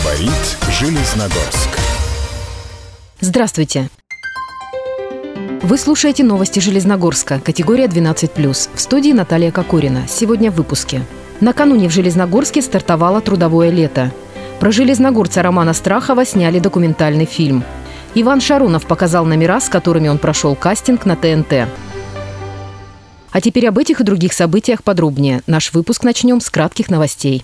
Говорит Железногорск. Здравствуйте. Вы слушаете новости Железногорска, категория 12+. В студии Наталья Кокорина. Сегодня в выпуске. Накануне в Железногорске стартовало трудовое лето. Про железногорца Романа Страхова сняли документальный фильм. Иван Шарунов показал номера, с которыми он прошел кастинг на ТНТ. А теперь об этих и других событиях подробнее. Наш выпуск начнем с кратких новостей.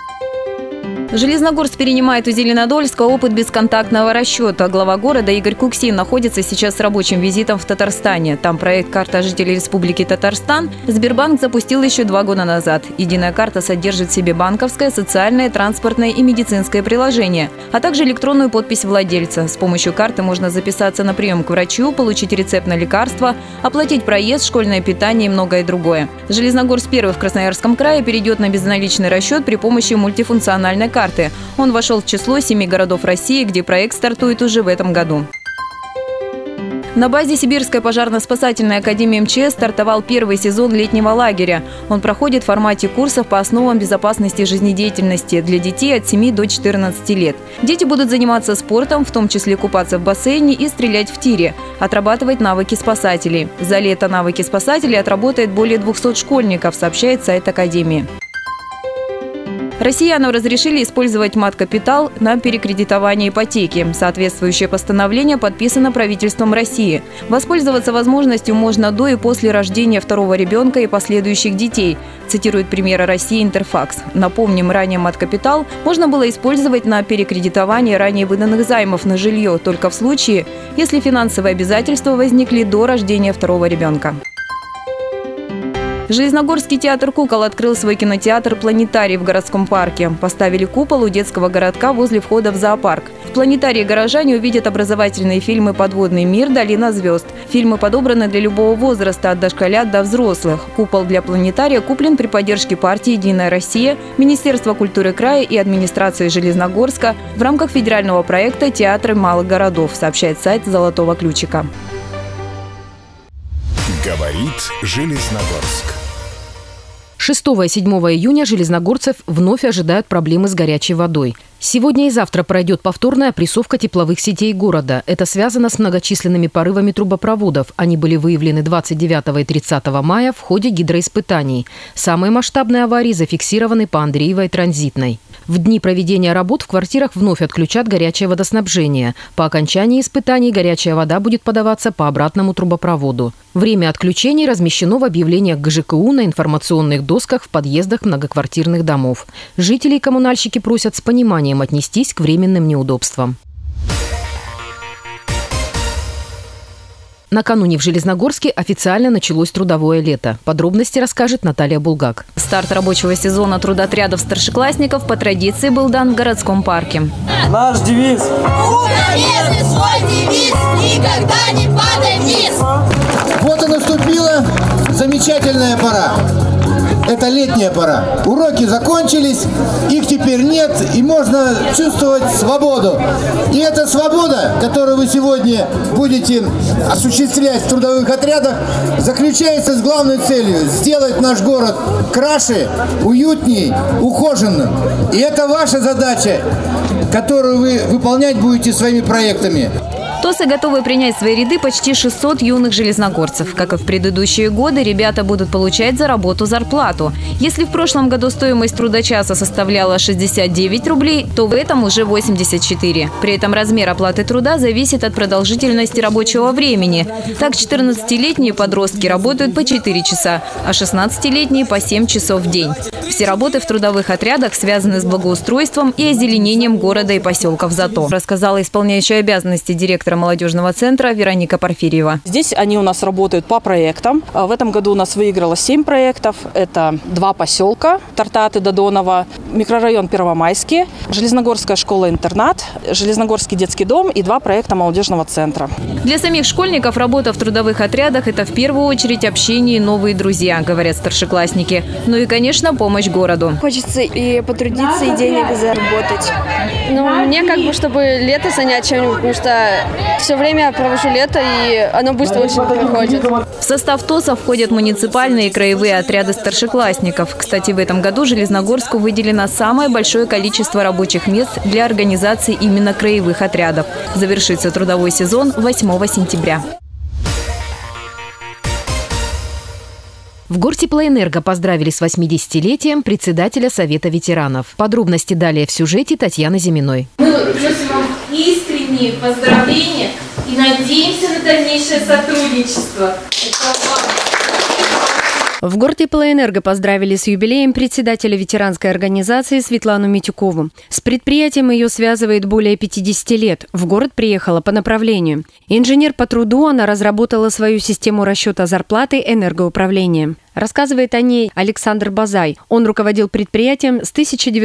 Железногорск перенимает у Зеленодольска опыт бесконтактного расчета. Глава города Игорь Куксин находится сейчас с рабочим визитом в Татарстане. Там проект «Карта жителей Республики Татарстан» Сбербанк запустил еще 2 года назад. Единая карта содержит в себе банковское, социальное, транспортное и медицинское приложение, а также электронную подпись владельца. С помощью карты можно записаться на прием к врачу, получить рецепт на лекарства, оплатить проезд, школьное питание и многое другое. Железногорск первый в Красноярском крае перейдет на безналичный расчет при помощи мультифункциональной карты. Он вошел в число 7 городов России, где проект стартует уже в этом году. На базе Сибирской пожарно-спасательной академии МЧС стартовал первый сезон летнего лагеря. Он проходит в формате курсов по основам безопасности жизнедеятельности для детей от 7 до 14 лет. Дети будут заниматься спортом, в том числе купаться в бассейне и стрелять в тире, отрабатывать навыки спасателей. За лето навыки спасателей отработает более 200 школьников, сообщает сайт академии. Россиянам разрешили использовать мат-капитал на перекредитование ипотеки. Соответствующее постановление подписано правительством России. Воспользоваться возможностью можно до и после рождения второго ребенка и последующих детей, цитирует премьера России Интерфакс. Напомним, ранее мат-капитал можно было использовать на перекредитование ранее выданных займов на жилье только в случае, если финансовые обязательства возникли до рождения второго ребенка. Железногорский театр «Кукол» открыл свой кинотеатр «Планетарий» в городском парке. Поставили купол у детского городка возле входа в зоопарк. В «Планетарии» горожане увидят образовательные фильмы «Подводный мир», «Долина звезд». Фильмы подобраны для любого возраста, от дошколят до взрослых. Купол для «Планетария» куплен при поддержке партии «Единая Россия», Министерства культуры края и администрации Железногорска в рамках федерального проекта «Театры малых городов», сообщает сайт «Золотого ключика». Говорит Железногорск. 6 и 7 июня железногорцев вновь ожидают проблемы с горячей водой. Сегодня и завтра пройдет повторная опрессовка тепловых сетей города. Это связано с многочисленными порывами трубопроводов. Они были выявлены 29 и 30 мая в ходе гидроиспытаний. Самые масштабные аварии зафиксированы по Андреевой транзитной. В дни проведения работ в квартирах вновь отключат горячее водоснабжение. По окончании испытаний горячая вода будет подаваться по обратному трубопроводу. Время отключений размещено в объявлениях ГЖКУ на информационных досках в подъездах многоквартирных домов. Жители и коммунальщики просят с пониманием отнестись к временным неудобствам. Накануне в Железногорске официально началось трудовое лето. Подробности расскажет Наталья Булгак. Старт рабочего сезона трудотрядов старшеклассников по традиции был дан в городском парке. Наш девиз. Уровень свой девиз, никогда не падай вниз. Вот и наступила замечательная пора. Это летняя пора. Уроки закончились, их теперь нет, и можно чувствовать свободу. И эта свобода, которую вы сегодня будете осуществлять в трудовых отрядах, заключается с главной целью – сделать наш город краше, уютней, ухоженным. И это ваша задача, которую вы выполнять будете своими проектами. ТОСы готовы принять в свои ряды почти 600 юных железногорцев. Как и в предыдущие годы, ребята будут получать за работу зарплату. Если в прошлом году стоимость трудочаса составляла 69 рублей, то в этом уже 84. При этом размер оплаты труда зависит от продолжительности рабочего времени. Так, 14-летние подростки работают по 4 часа, а 16-летние по 7 часов в день. Все работы в трудовых отрядах связаны с благоустройством и озеленением города и поселков ЗАТО, рассказала исполняющая обязанности директора молодежного центра Вероника Порфирьева. Здесь они у нас работают по проектам. В этом году у нас выиграло 7 проектов. Это 2 поселка – Тартаты, Додонова, микрорайон Первомайский, Железногорская школа-интернат, Железногорский детский дом и 2 проекта молодежного центра. Для самих школьников работа в трудовых отрядах – это в первую очередь общение и новые друзья, говорят старшеклассники. Ну и, конечно, помощь городу. Хочется и потрудиться, и денег заработать. Ну, мне чтобы лето занять чем-нибудь, потому что Все время провожу лето, и оно быстро очень проходит. В состав ТОСа входят муниципальные и краевые отряды старшеклассников. Кстати, в этом году Железногорску выделено самое большое количество рабочих мест для организации именно краевых отрядов. Завершится трудовой сезон 8 сентября. В Гортеплоэнерго поздравили с 80-летием председателя Совета ветеранов. Подробности далее в сюжете Татьяны Зиминой. Мы просим вам искренние поздравления и надеемся на дальнейшее сотрудничество. В Гортеплоэнерго поздравили с юбилеем председателя ветеранской организации Светлану Митюкову. С предприятием ее связывает более 50 лет. В город приехала по направлению. Инженер по труду, она разработала свою систему расчета зарплаты энергоуправления. Рассказывает о ней Александр Базай. Он руководил предприятием с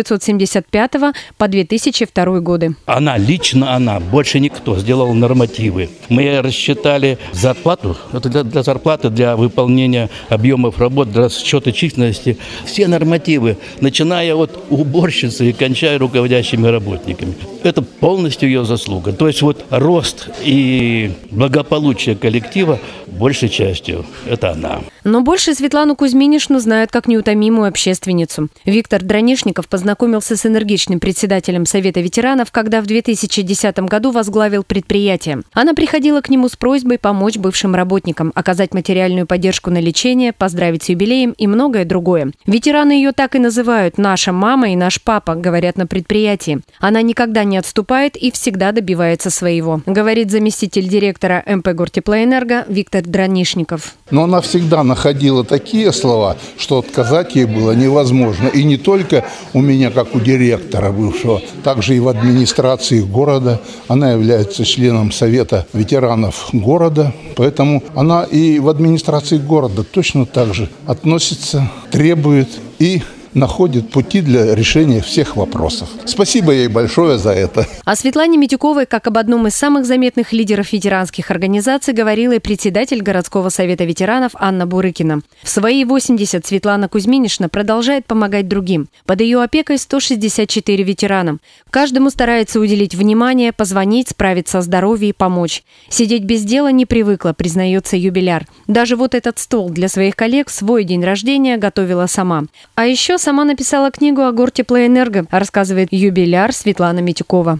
1975 по 2002 годы. Лично она, больше никто, сделала нормативы. Мы рассчитали зарплату, это для зарплаты, для выполнения объемов работ, для расчета численности. Все нормативы, начиная от уборщицы и кончая руководящими работниками. Это полностью ее заслуга. То есть рост и благополучие коллектива большей частью это она. Но больше Светлану Кузьминишну знают как неутомимую общественницу. Виктор Дранишников познакомился с энергичным председателем Совета ветеранов, когда в 2010 году возглавил предприятие. Она приходила к нему с просьбой помочь бывшим работникам, оказать материальную поддержку на лечение, поздравить с юбилеем и многое другое. Ветераны ее так и называют «наша мама» и «наш папа», говорят на предприятии. Она никогда не отступает и всегда добивается своего, говорит заместитель директора МП Гортеплоэнерго Виктор Дранишников. Но она всегда находила такие слова, что отказать ей было невозможно. И не только у меня, как у директора бывшего, также и в администрации города. Она является членом Совета ветеранов города. Поэтому она и в администрации города точно так же относится, требует и находит пути для решения всех вопросов. Спасибо ей большое за это. О Светлане Митюковой, как об одном из самых заметных лидеров ветеранских организаций, говорила и председатель городского совета ветеранов Анна Бурыкина. В свои 80 Светлана Кузьминишна продолжает помогать другим. Под ее опекой 164 ветерана. Каждому старается уделить внимание, позвонить, справиться о здоровье и помочь. Сидеть без дела не привыкла, признается юбиляр. Даже этот стол для своих коллег в свой день рождения готовила сама. А еще сама написала книгу о Гортеплоэнерго, рассказывает юбиляр Светлана Митюкова.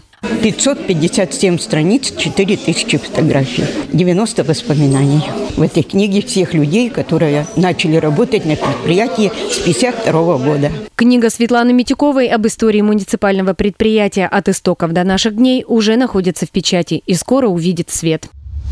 557 страниц, 4000 фотографий, 90 воспоминаний. В этой книге всех людей, которые начали работать на предприятии с 1952 года. Книга Светланы Митюковой об истории муниципального предприятия от истоков до наших дней уже находится в печати и скоро увидит свет.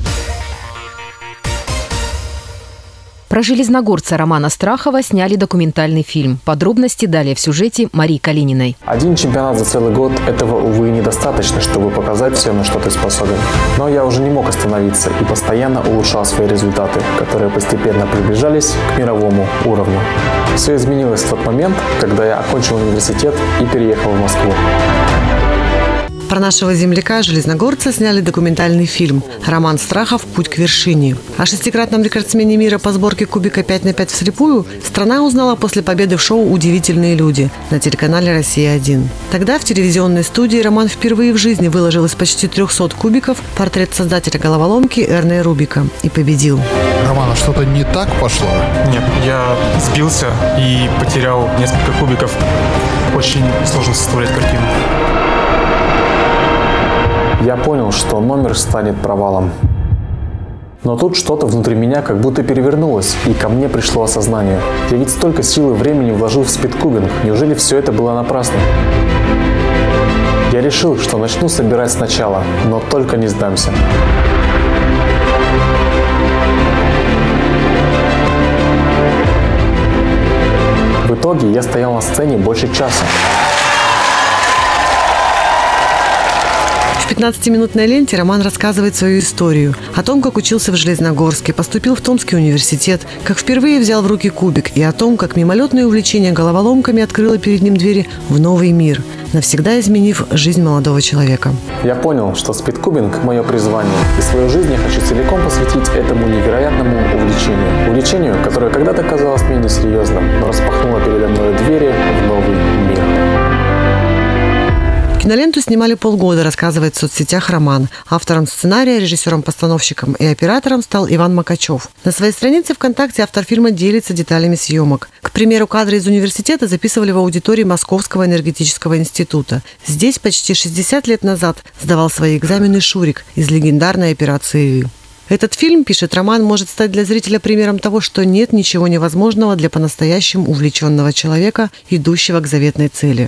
Про железногорца Романа Страхова сняли документальный фильм. Подробности далее в сюжете Марии Калининой. Один чемпионат за целый год – этого, увы, недостаточно, чтобы показать всем, на что ты способен. Но я уже не мог остановиться и постоянно улучшал свои результаты, которые постепенно приближались к мировому уровню. Все изменилось в тот момент, когда я окончил университет и переехал в Москву. Про нашего земляка, железногорца, сняли документальный фильм «Роман Страхов. Путь к вершине». О шестикратном рекордсмене мира по сборке кубика 5х5 вслепую страна узнала после победы в шоу «Удивительные люди» на телеканале «Россия-1». Тогда в телевизионной студии Роман впервые в жизни выложил из почти 300 кубиков портрет создателя головоломки Эрне Рубика и победил. Роман, что-то не так пошло? Нет, я сбился и потерял несколько кубиков. Очень сложно составлять картину. Я понял, что номер станет провалом. Но тут что-то внутри меня как будто перевернулось, и ко мне пришло осознание. Я ведь столько сил и времени вложил в спидкубинг. Неужели все это было напрасно? Я решил, что начну собирать сначала, но только не сдамся. В итоге я стоял на сцене больше часа. В 15-минутной ленте Роман рассказывает свою историю. О том, как учился в Железногорске, поступил в Томский университет, как впервые взял в руки кубик, и о том, как мимолетное увлечение головоломками открыло перед ним двери в новый мир, навсегда изменив жизнь молодого человека. Я понял, что спидкубинг – мое призвание, и свою жизнь я хочу целиком посвятить этому невероятному увлечению. Увлечению, которое когда-то казалось мне несерьезным, но распахнуло передо мной двери в новый мир. Киноленту снимали полгода, рассказывает в соцсетях Роман. Автором сценария, режиссером-постановщиком и оператором стал Иван Макачев. На своей странице ВКонтакте автор фильма делится деталями съемок. К примеру, кадры из университета записывали в аудитории Московского энергетического института. Здесь почти 60 лет назад сдавал свои экзамены Шурик из легендарной операции «И». Этот фильм, пишет Роман, может стать для зрителя примером того, что нет ничего невозможного для по-настоящему увлеченного человека, идущего к заветной цели.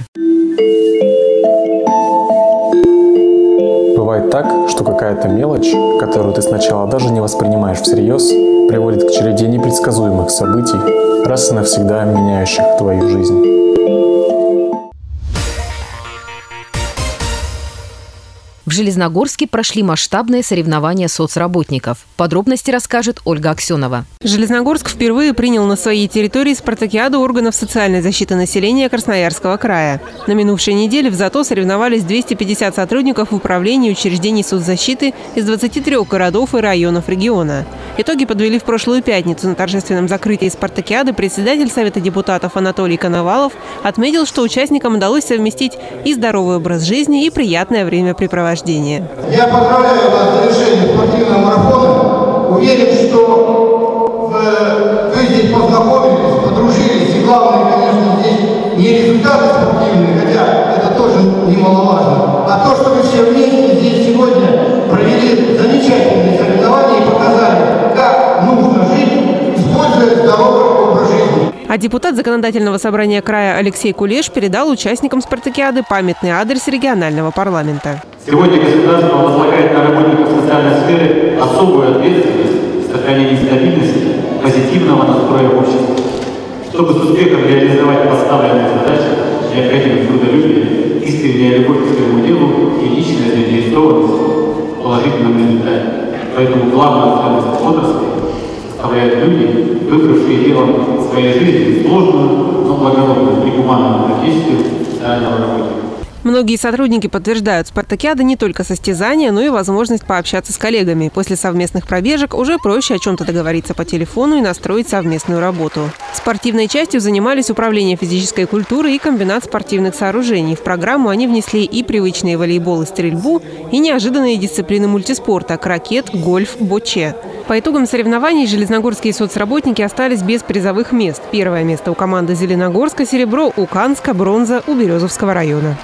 Бывает так, что какая-то мелочь, которую ты сначала даже не воспринимаешь всерьез, приводит к череде непредсказуемых событий, раз и навсегда меняющих твою жизнь. В Железногорске прошли масштабные соревнования соцработников. Подробности расскажет Ольга Аксенова. Железногорск впервые принял на своей территории спартакиаду органов социальной защиты населения Красноярского края. На минувшей неделе в ЗАТО соревновались 250 сотрудников в управлении учреждений соцзащиты из 23 городов и районов региона. Итоги подвели в прошлую пятницу. На торжественном закрытии спартакиады председатель Совета депутатов Анатолий Коновалов отметил, что участникам удалось совместить и здоровый образ жизни, и приятное времяпрепровождение. Я поздравляю вас с завершением спортивного марафона. Уверен, что вы здесь познакомились, подружились. И главное, конечно, здесь не результаты спортивные, хотя это тоже немаловажно, а то, что вы все вместе здесь сегодня провели замечательные соревнования и показали, как нужно жить, используя здоровый образ жизни. А депутат Законодательного собрания края Алексей Кулеш передал участникам спартакиады памятный адрес регионального парламента. Сегодня государство возлагает на работников социальной сферы особую ответственность в сохранении стабильности, позитивного настроя в обществе. Чтобы с успехом реализовать поставленные задачи, необходимо трудолюбие, искренняя любовь к своему делу и личная заинтересованность в положительном результате. Поэтому главную ценность отрасли составляют люди, выбравшие делом своей жизни сложную, но благородную и гуманную профессию социального работника. Многие сотрудники подтверждают, спартакиада не только состязание, но и возможность пообщаться с коллегами. После совместных пробежек уже проще о чем-то договориться по телефону и настроить совместную работу. Спортивной частью занимались Управление физической культуры и комбинат спортивных сооружений. В программу они внесли и привычные волейбол и стрельбу, и неожиданные дисциплины мультиспорта – крокет, гольф, боче. По итогам соревнований железногорские соцработники остались без призовых мест. Первое место у команды Зеленогорска, серебро у Канска, бронза у Березовского района.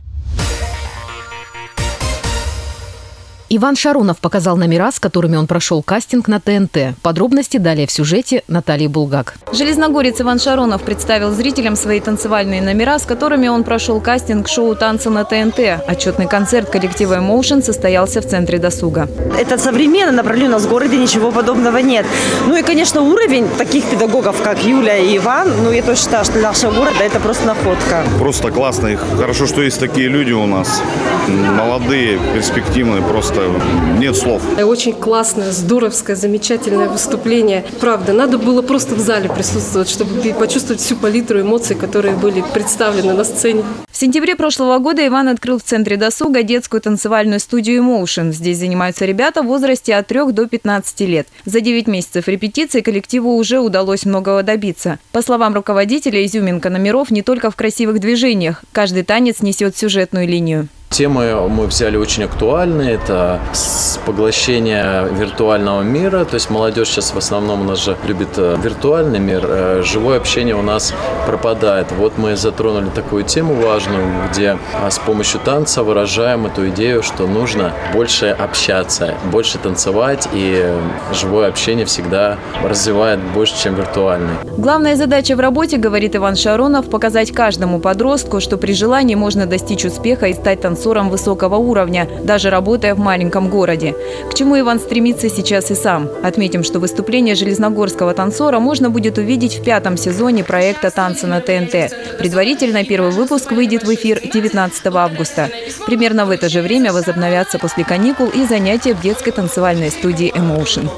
Иван Шаронов показал номера, с которыми он прошел кастинг на ТНТ. Подробности далее в сюжете Натальи Булгак. Железногорец Иван Шаронов представил зрителям свои танцевальные номера, с которыми он прошел кастинг шоу «Танцы на ТНТ». Отчетный концерт коллектива «Эмоушен» состоялся в центре досуга. Это современно, направлю, у нас в городе ничего подобного нет. Ну и, конечно, уровень таких педагогов, как Юля и Иван, я тоже считаю, что для нашего города это просто находка. Просто классно. Хорошо, что есть такие люди у нас. Молодые, перспективные, просто нет слов. Очень классное, здоровское, замечательное выступление. Правда, надо было просто в зале присутствовать, чтобы почувствовать всю палитру эмоций, которые были представлены на сцене. В сентябре прошлого года Иван открыл в центре досуга детскую танцевальную студию «Эмоушен». Здесь занимаются ребята в возрасте от 3 до 15 лет. За 9 месяцев репетиций коллективу уже удалось многого добиться. По словам руководителя, изюминка номеров не только в красивых движениях. Каждый танец несет сюжетную линию. Темы мы взяли очень актуальные. Это поглощение виртуального мира. То есть молодежь сейчас в основном у нас же любит виртуальный мир. Живое общение у нас пропадает. Вот мы затронули такую тему важную, где с помощью танца выражаем эту идею, что нужно больше общаться, больше танцевать. И живое общение всегда развивает больше, чем виртуальный. Главная задача в работе, говорит Иван Шаронов, показать каждому подростку, что при желании можно достичь успеха и стать танцором высокого уровня, даже работая в маленьком городе. К чему Иван стремится сейчас и сам. Отметим, что выступление железногорского танцора можно будет увидеть в 5-м сезоне проекта «Танцы на ТНТ». Предварительно первый выпуск выйдет в эфир 19 августа. Примерно в это же время возобновятся после каникул и занятия в детской танцевальной студии «Эмоушен».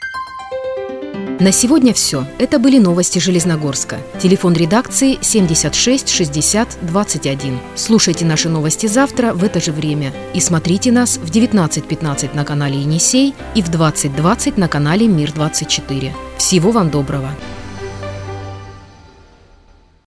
На сегодня все. Это были новости Железногорска. Телефон редакции 76 60 21. Слушайте наши новости завтра в это же время. И смотрите нас в 19:15 на канале «Енисей» и в 20:20 на канале «Мир-24». Всего вам доброго.